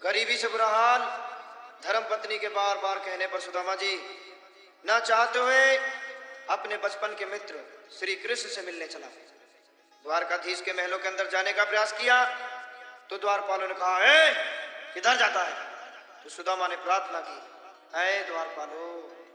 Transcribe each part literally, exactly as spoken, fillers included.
गरीबी से बुरा हाल, धर्म पत्नी के बार बार कहने पर सुदामा जी ना चाहते हुए अपने बचपन के मित्र श्री कृष्ण से मिलने चला। द्वारकाधीश के महलों के अंदर जाने का प्रयास किया तो द्वारपालों ने कहा, ए, किधर जाता है? तो सुदामा ने प्रार्थना की, ऐ द्वारपालो,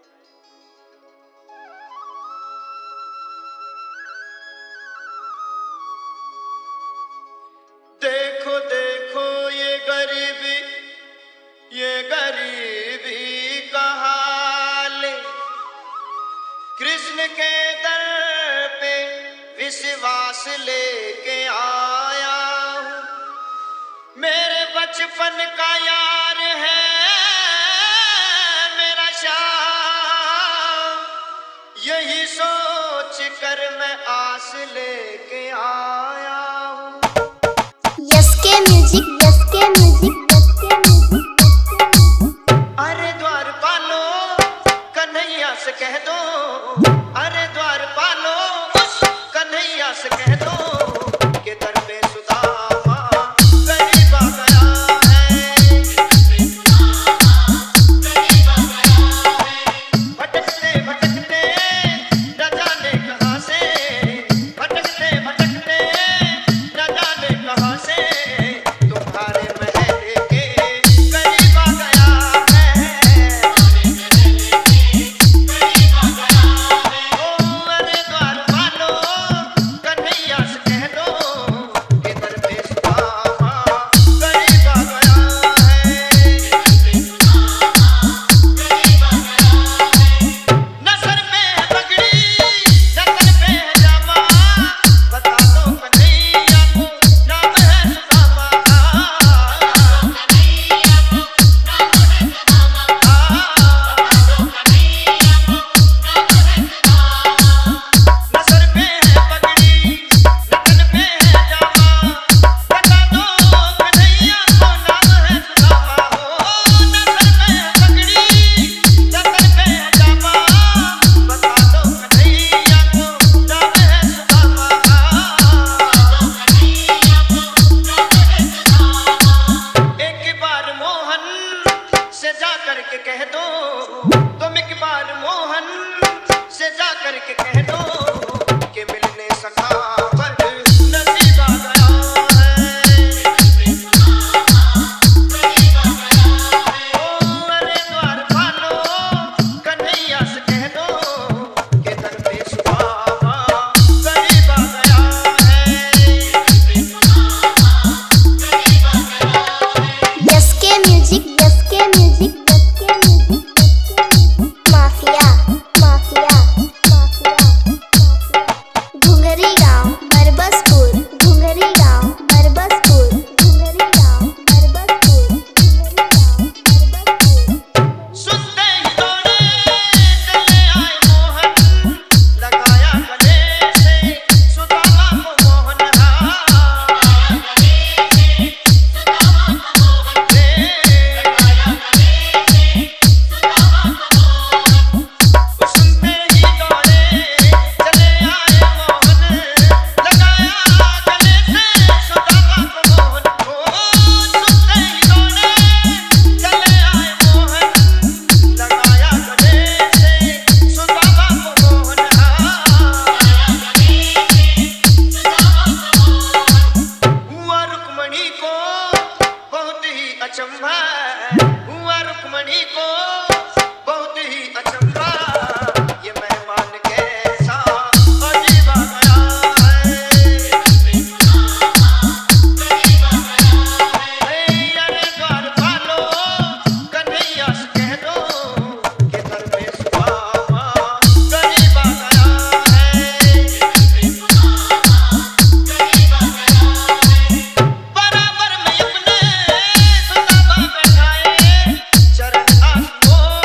देखो देखो ये गरीबी, ये गरीबी का हाल, कृष्ण के दर पे विश्वास लेके आया हूँ। मेरे बचपन का यार है मेरा श्याम, यही सोच कर मैं आस लेके आया हूँ। यसके म्यूजिक, यसके म्यूजिक, यसके म्यूजिक। अरे द्वारपालो कन्हैया से कह दो, अरे द्वारपालो उस कन्हैया से कह दो कि दर पे सुदामा गरीब आ गया है। भटकते भटकते न जाने कहाँ से, भटकते भटकते न जाने कहाँ से तुम्हारे महल के करीब आ गया है। ओ अरे द्वारपालो कन्हैया से कह दो कि दर पे सुदामा गरीब आ गया है। न सर पे है पगड़ी, न तन पे है जामा, बता दो कन्हैया को नाम है सुदामा। न सर पे है पगड़ी, न तन पे है जामा, बता दो कन्हैया को नाम है सुदामा। हो न सर पे है पगड़ी, न तन पे है जामा, बता दो कन्हैया को नाम है सुदामा। एक बार मोहन से जा करके कह दो, तुम एक बार मोहन से जा करके कह दो कि मिलने सखा पर नसीब आ गया है। ओ अरे द्वारपालो कन्हैया से कह दो कि दर पे सुदामा गरीब आ गया है। यसके म्यूजिक, यसके म्यूजिक, यसके म्यूजिक, यसके music. Mafia, mafia, mafia, mafia. Ghungri गांव बरबसपुर, घुंगरी गांव बरबसपुर, घुंगरी गांव बरबसपुर, घुंगरी गांव बरबसपुर। सुनते ही दौड़े चले आए मोहन, लगाया गले से सुदामा को मोहन। सुनते ही दौड़े चले आए मोहन, लगाया गले से सुदामा को मोहन। सुनते ही दौड़े चले आए मोहन, लगाया गले से सुदामा को मोहन। हुआ रुक्मणी को बहुत ही अचंभा, हुआ रुक्मणी को बहुत ही अचंभा, ये मेहमान कैसा अजीब आ गया है। अरे द्वारपालो कन्हैया से कह दो कि दर पे सुदामा गरीब आ गया है। बराबर में अपने सुदामा बैठाए, चरण आँखों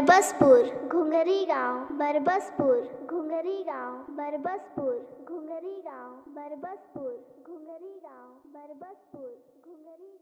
बरबसपुर घुंगरी गांव बरबसपुर घुंगरी गांव बरबसपुर घुंगरी गांव बरबसपुर घुंगरी गांव बरबसपुर घुंगरी